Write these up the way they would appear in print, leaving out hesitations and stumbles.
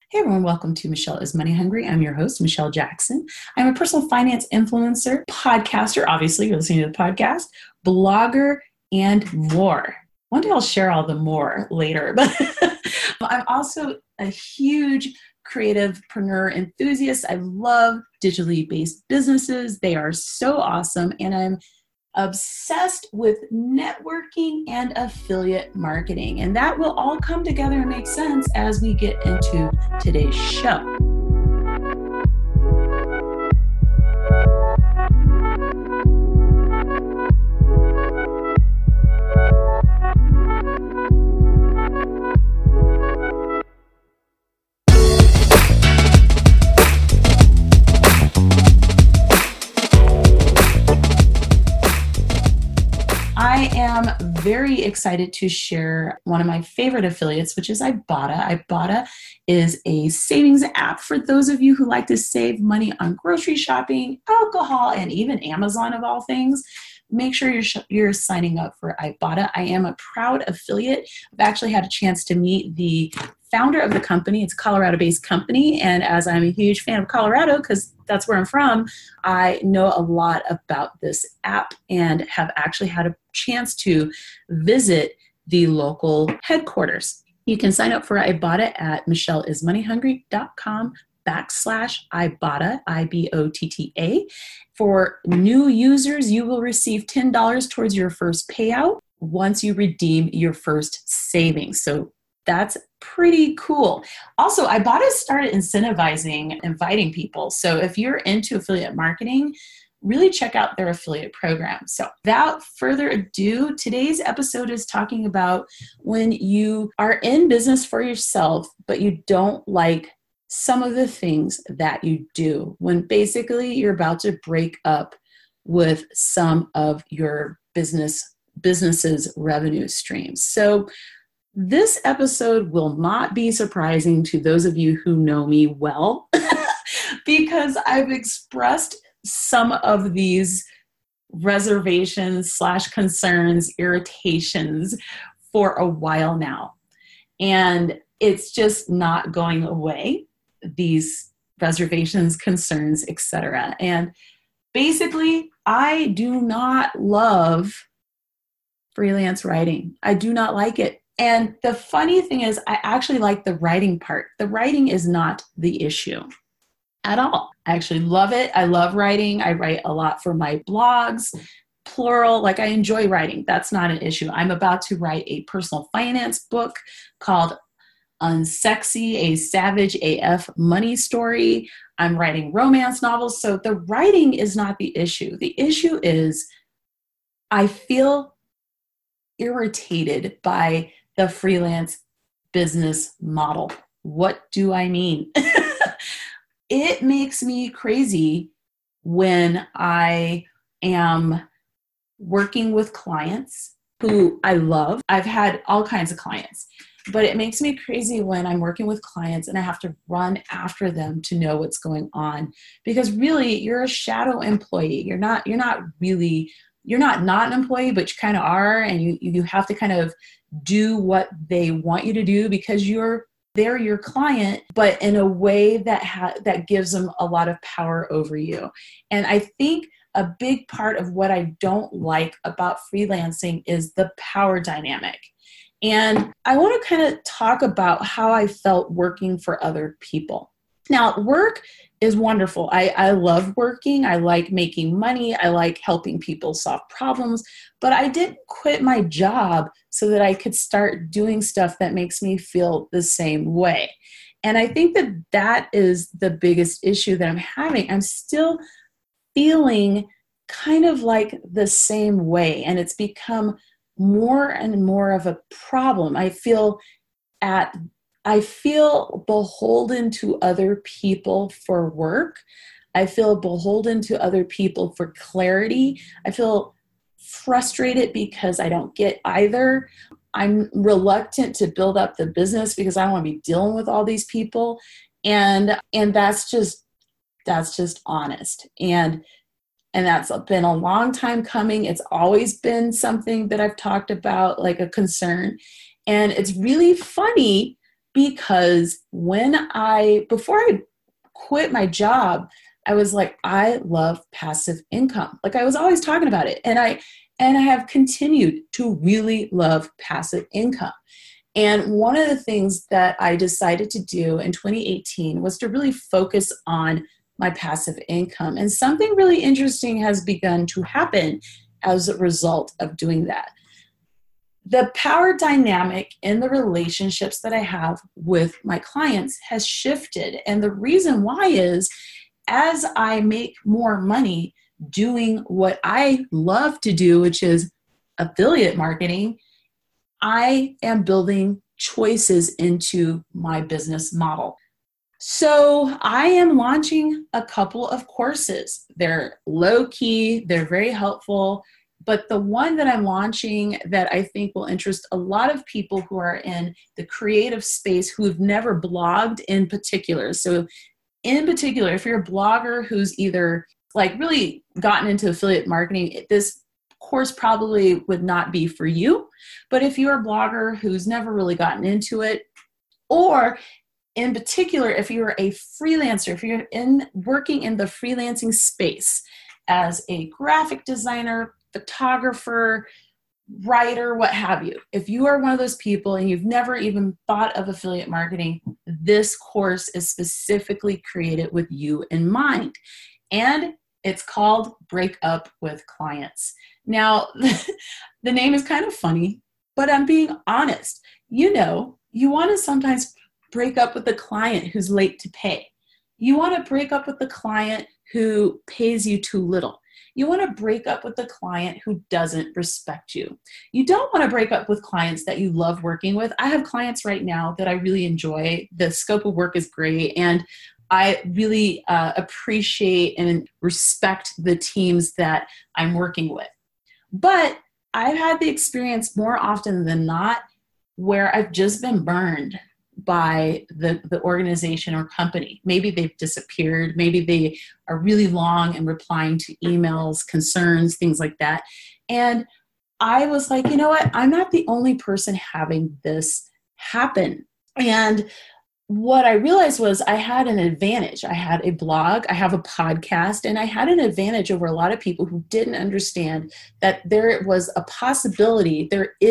Hey everyone, welcome to Michelle is Money Hungry. I'm your host, Michelle Jackson. I'm a personal finance influencer, podcaster, obviously you're listening to the podcast, blogger, and more. One day I'll share all the more later, but I'm also a huge creativepreneur enthusiast. I love digitally based businesses. They are so awesome, and I'm obsessed with networking and affiliate marketing. And that will all come together and make sense as we get into today's show. I am very excited to share one of my favorite affiliates, which is Ibotta. Ibotta is a savings app for those of you who like to save money on grocery shopping, alcohol, and even Amazon of all things. Make sure you're signing up for Ibotta. I am a proud affiliate. I've actually had a chance to meet the founder of the company. It's a Colorado-based company, and as I'm a huge fan of Colorado, because that's where I'm from, I know a lot about this app and have actually had a chance to visit the local headquarters. You can sign up for Ibotta at michelleismoneyhungry.com/Ibotta, Ibotta. For new users, you will receive $10 towards your first payout once you redeem your first savings. So that's pretty cool. Also, Ibotta started inviting people. So if you're into affiliate marketing, really check out their affiliate program. So without further ado, today's episode is talking about when you are in business for yourself, but you don't like some of the things that you do, when basically you're about to break up with some of your business's revenue streams. So this episode will not be surprising to those of you who know me well, because I've expressed some of these reservations / concerns, irritations for a while now. And it's just not going away, these reservations, concerns, etc. And basically, I do not love freelance writing. I do not like it. And the funny thing is, I actually like the writing part. The writing is not the issue at all. I actually love it. I love writing. I write a lot for my blogs, plural. Like, I enjoy writing. That's not an issue. I'm about to write a personal finance book called Unsexy, a Savage AF Money Story. I'm writing romance novels. So the writing is not the issue. The issue is I feel irritated by the freelance business model. What do I mean? It makes me crazy when I am working with clients who I love. I've had all kinds of clients, but it makes me crazy when I'm working with clients and I have to run after them to know what's going on, because really you're a shadow employee. You're not an employee, but you kind of are, and you have to kind of do what they want you to do because they're your client, but in a way that gives them a lot of power over you. And I think a big part of what I don't like about freelancing is the power dynamic. And I want to kind of talk about how I felt working for other people. Now, work is wonderful. I love working. I like making money. I like helping people solve problems. But I didn't quit my job so that I could start doing stuff that makes me feel the same way. And I think that is the biggest issue that I'm having. I'm still feeling kind of like the same way. And it's become more and more of a problem. I feel beholden to other people for work. I feel beholden to other people for clarity. I feel frustrated because I don't get either. I'm reluctant to build up the business because I don't want to be dealing with all these people. And that's just honest. And that's been a long time coming. It's always been something that I've talked about, like a concern. And it's really funny because before I quit my job, I was like, I love passive income. Like I was always talking about it. And I have continued to really love passive income. And one of the things that I decided to do in 2018 was to really focus on my passive income. And something really interesting has begun to happen as a result of doing that. The power dynamic in the relationships that I have with my clients has shifted. And the reason why is as I make more money doing what I love to do, which is affiliate marketing, I am building choices into my business model. So I am launching a couple of courses. They're low key, they're very helpful. But the one that I'm launching that I think will interest a lot of people who are in the creative space who've never blogged in particular. So in particular, if you're a blogger who's either like really gotten into affiliate marketing, this course probably would not be for you. But if you're a blogger who's never really gotten into it, or in particular, if you're a freelancer, if you're working in the freelancing space as a graphic designer, photographer, writer, what have you. If you are one of those people and you've never even thought of affiliate marketing, this course is specifically created with you in mind. And it's called Break Up with Clients. Now, the name is kind of funny, but I'm being honest. You want to sometimes break up with the client who's late to pay. You want to break up with the client who pays you too little. You want to break up with the client who doesn't respect you. You don't want to break up with clients that you love working with. I have clients right now that I really enjoy. The scope of work is great, and I really appreciate and respect the teams that I'm working with. But I've had the experience more often than not where I've just been burned by the organization or company. Maybe they've disappeared. Maybe they are really long and replying to emails, concerns, things like that. And I was like, you know what? I'm not the only person having this happen. And what I realized was I had an advantage. I had a blog, I have a podcast, and I had an advantage over a lot of people who didn't understand that there is a possibility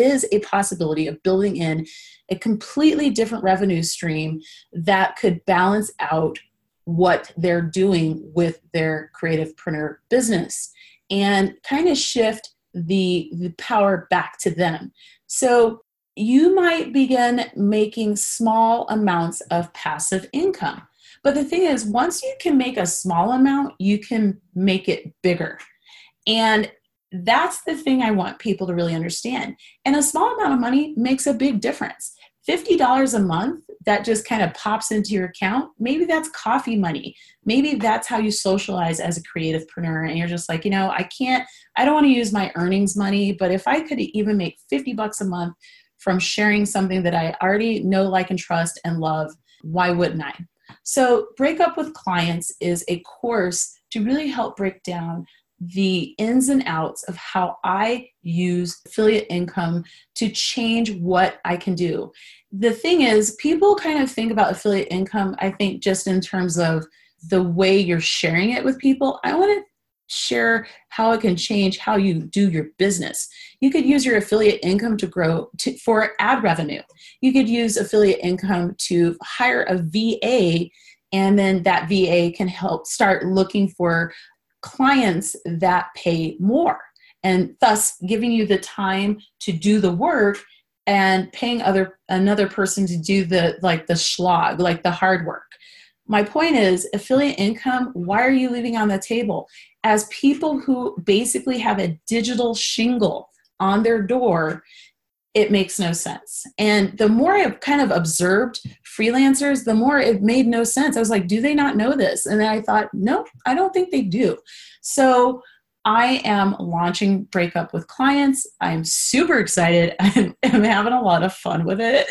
of building in a completely different revenue stream that could balance out what they're doing with their creativepreneur business and kind of shift the power back to them. So you might begin making small amounts of passive income. But the thing is, once you can make a small amount, you can make it bigger. And that's the thing I want people to really understand. And a small amount of money makes a big difference. $50 a month that just kind of pops into your account, maybe that's coffee money. Maybe that's how you socialize as a creativepreneur. And you're just like, I don't want to use my earnings money, but if I could even make $50 a month from sharing something that I already know, like, and trust and love, why wouldn't I? So Break Up with Clients is a course to really help break down the ins and outs of how I use affiliate income to change what I can do. The thing is, people kind of think about affiliate income, I think, just in terms of the way you're sharing it with people. I want to share how it can change how you do your business. You could use your affiliate income to grow for ad revenue. You could use affiliate income to hire a VA, and then that VA can help start looking for clients that pay more, and thus giving you the time to do the work and paying another person to do the slog, like the hard work. My point is, affiliate income, why are you leaving on the table? As people who basically have a digital shingle on their door, it makes no sense. And the more I've kind of observed freelancers, the more it made no sense. I was like, do they not know this? And then I thought, no, I don't think they do. So I am launching Break Up with Clients. I'm super excited. I'm having a lot of fun with it.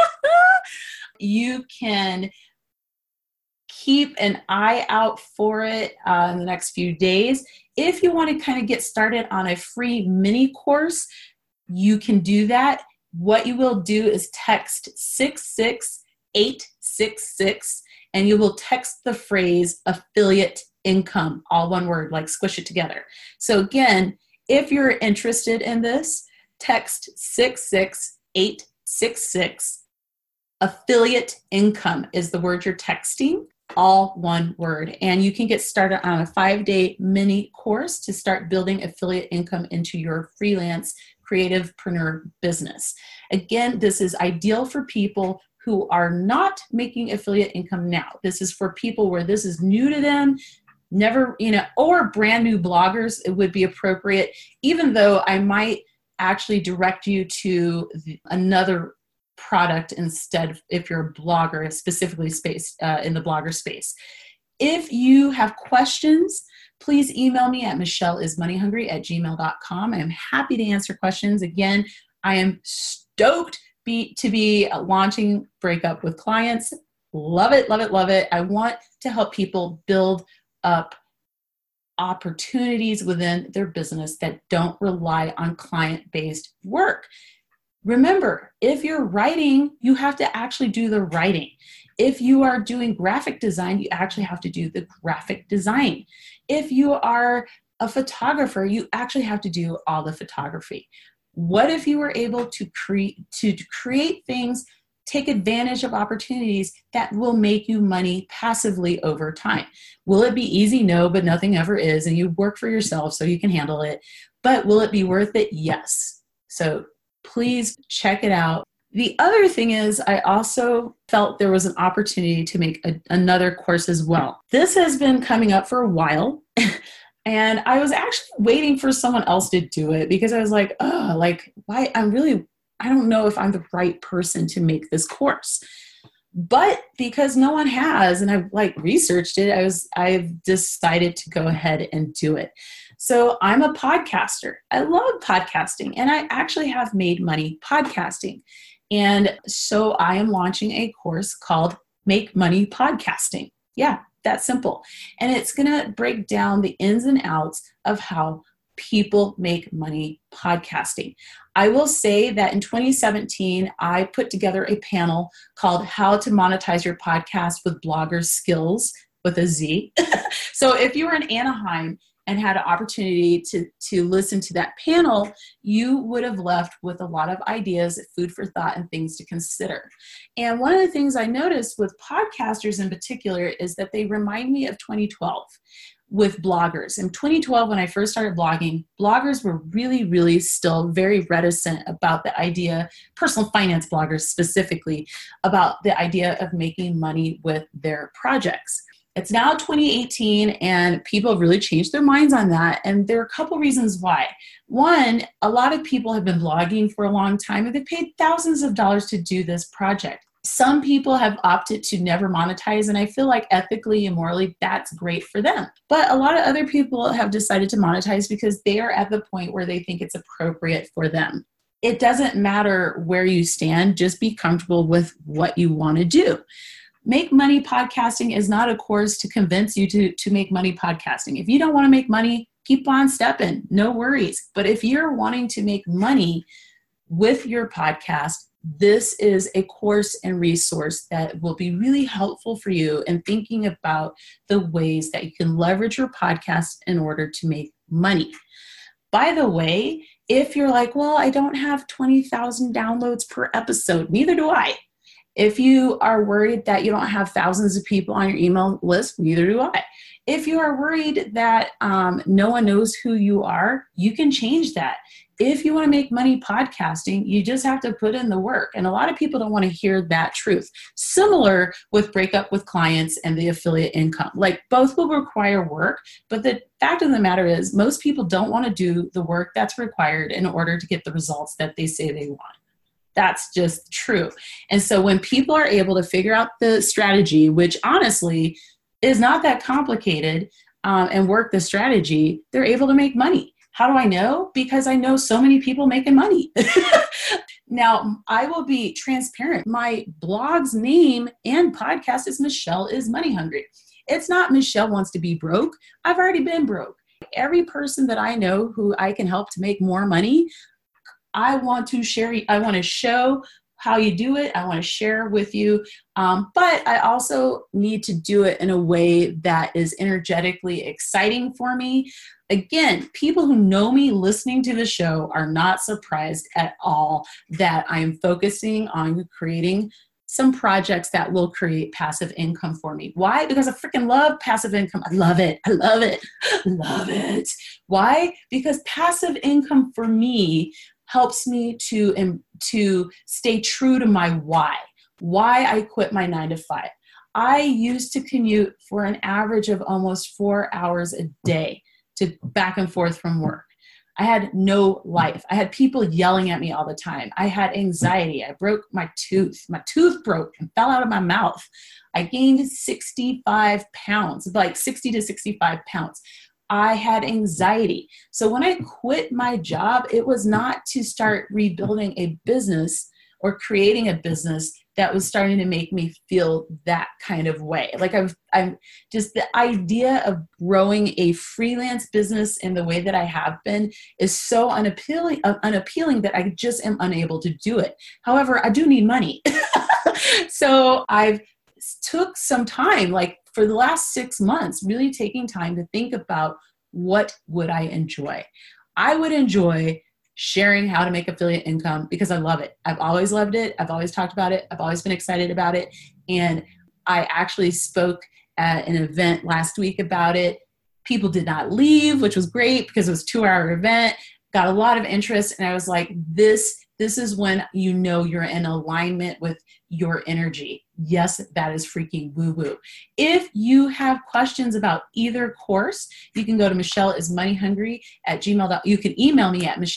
You can keep an eye out for it in the next few days. If you want to kind of get started on a free mini course, you can do that. What you will do is text 866, and you will text the phrase affiliate income, all one word, like squish it together. So again, if you're interested in this, text 66866. Affiliate income is the word you're texting, all one word. And you can get started on a 5-day mini course to start building affiliate income into your freelance creativepreneur business. Again, this is ideal for people who are not making affiliate income now. This is for people where this is new to them, never, or brand new bloggers. It would be appropriate, even though I might actually direct you to another product instead if you're a blogger, specifically in the blogger space. If you have questions, please email me at michelleismoneyhungry@gmail.com. I am happy to answer questions. Again, I am stoked to be launching Breakup with Clients. Love it, love it, love it. I want to help people build up opportunities within their business that don't rely on client-based work. Remember, if you're writing, you have to actually do the writing. If you are doing graphic design, you actually have to do the graphic design. If you are a photographer, you actually have to do all the photography. What if you were able to create things, take advantage of opportunities that will make you money passively over time? Will it be easy? No, but nothing ever is. And you work for yourself so you can handle it. But will it be worth it? Yes. So please check it out. The other thing is I also felt there was an opportunity to make another course as well. This has been coming up for a while. And I was actually waiting for someone else to do it because I was like, why? I don't know if I'm the right person to make this course. But because no one has, and I've researched it, I've decided to go ahead and do it. So I'm a podcaster. I love podcasting, and I actually have made money podcasting. And so I am launching a course called Make Money Podcasting. Yeah, that's simple. And it's going to break down the ins and outs of how people make money podcasting. I will say that in 2017, I put together a panel called How to Monetize Your Podcast with Blogger Skills with a Z. So if you were in Anaheim and had an opportunity to listen to that panel, you would have left with a lot of ideas, food for thought, and things to consider. And one of the things I noticed with podcasters in particular is that they remind me of 2012 with bloggers. In 2012, when I first started blogging, bloggers were really, really still very reticent about the idea, personal finance bloggers specifically, about the idea of making money with their projects. It's now 2018, and people have really changed their minds on that. And there are a couple reasons why. One, a lot of people have been blogging for a long time, and they've paid thousands of dollars to do this project. Some people have opted to never monetize, and I feel like ethically and morally, that's great for them. But a lot of other people have decided to monetize because they are at the point where they think it's appropriate for them. It doesn't matter where you stand, just be comfortable with what you want to do. Make Money Podcasting is not a course to convince you to make money podcasting. If you don't want to make money, keep on stepping, no worries. But if you're wanting to make money with your podcast, this is a course and resource that will be really helpful for you in thinking about the ways that you can leverage your podcast in order to make money. By the way, if you're like, well, I don't have 20,000 downloads per episode, neither do I. If you are worried that you don't have thousands of people on your email list, neither do I. If you are worried that no one knows who you are, you can change that. If you want to make money podcasting, you just have to put in the work. And a lot of people don't want to hear that truth. Similar with Breakup with Clients and the affiliate income. Both will require work, but the fact of the matter is most people don't want to do the work that's required in order to get the results that they say they want. That's just true. And so when people are able to figure out the strategy, which honestly is not that complicated, and work the strategy, they're able to make money. How do I know? Because I know so many people making money. Now, I will be transparent. My blog's name and podcast is Michelle is Money Hungry. It's not Michelle wants to be broke. I've already been broke. Every person that I know who I can help to make more money, I want to show how you do it. I want to share with you. But I also need to do it in a way that is energetically exciting for me. Again, people who know me listening to the show are not surprised at all that I'm focusing on creating some projects that will create passive income for me. Why? Because I freaking love passive income. I love it. I love it. Love it. Why? Because passive income for me helps me to stay true to my why I quit my 9-to-5. I used to commute for an average of almost 4 hours a day to back and forth from work. I had no life. I had people yelling at me all the time. I had anxiety. I broke my tooth. My tooth broke and fell out of my mouth. I gained 65 pounds, like 60 to 65 pounds. I had anxiety. So when I quit my job, it was not to start rebuilding a business or creating a business that was starting to make me feel that kind of way. Like I'm just, the idea of growing a freelance business in the way that I have been is so unappealing that I just am unable to do it. However, I do need money. So I've took some time, like for the last 6 months, really taking time to think about what would I enjoy. I would enjoy sharing how to make affiliate income because I love it. I've always loved it. I've always talked about it. I've always been excited about it. And I actually spoke at an event last week about it. People did not leave, which was great because it was a 2-hour event, got a lot of interest. And I was like, this is when you know you're in alignment with your energy. Yes, that is freaking woo-woo. If you have questions about either course, you can go to michelleismoneyhungry@gmail.com. You can email me at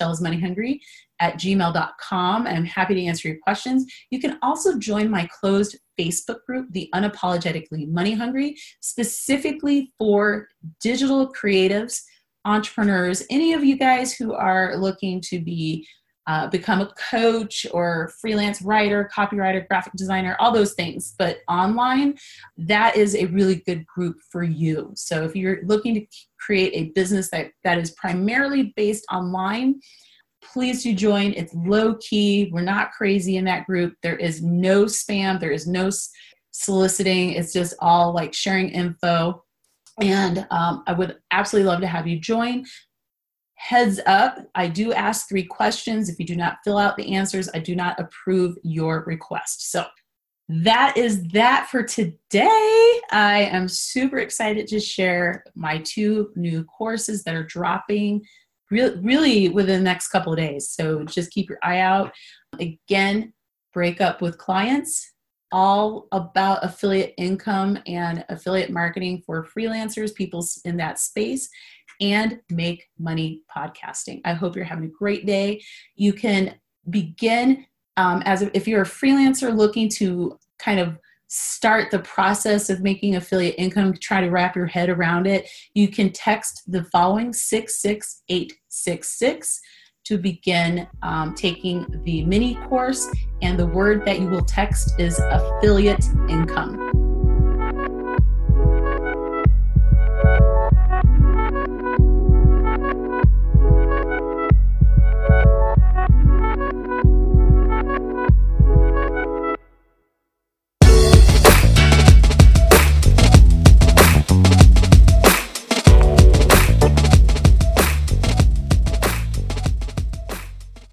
michelleismoneyhungry@gmail.com. I'm happy to answer your questions. You can also join my closed Facebook group, The Unapologetically Money Hungry, specifically for digital creatives, entrepreneurs, any of you guys who are looking to become a coach or freelance writer, copywriter, graphic designer, all those things. But online, that is a really good group for you. So if you're looking to create a business that is primarily based online, please do join. It's low key. We're not crazy in that group. There is no spam. There is no soliciting. It's just all like sharing info. And I would absolutely love to have you join. Heads up, I do ask 3 questions. If you do not fill out the answers, I do not approve your request. So that is that for today. I am super excited to share my 2 new courses that are dropping really within the next couple of days. So just keep your eye out. Again, Break Up with Clients, all about affiliate income and affiliate marketing for freelancers, people in that space, and Make Money Podcasting. I hope you're having a great day. You can begin if you're a freelancer looking to kind of start the process of making affiliate income, try to wrap your head around it. You can text the following 66866 to begin taking the mini course, and the word that you will text is affiliate income.